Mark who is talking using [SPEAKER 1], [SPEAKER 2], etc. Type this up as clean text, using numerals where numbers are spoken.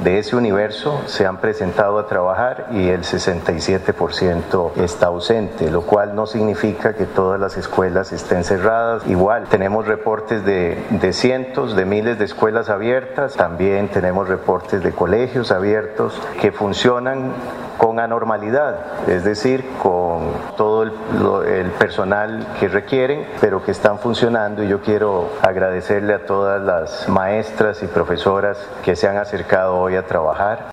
[SPEAKER 1] de ese universo se han presentado a trabajar y el 67% está ausente, lo cual no significa que todas las escuelas estén cerradas. Igual tenemos reportes de cientos de miles de escuelas abiertas, también tenemos reportes de colegios abiertos que funcionan con anormalidad, es decir, con todo el personal que requieren, pero que están funcionando, y yo quiero agradecerle a todas las maestras y profesoras que se han acercado hoy a trabajar.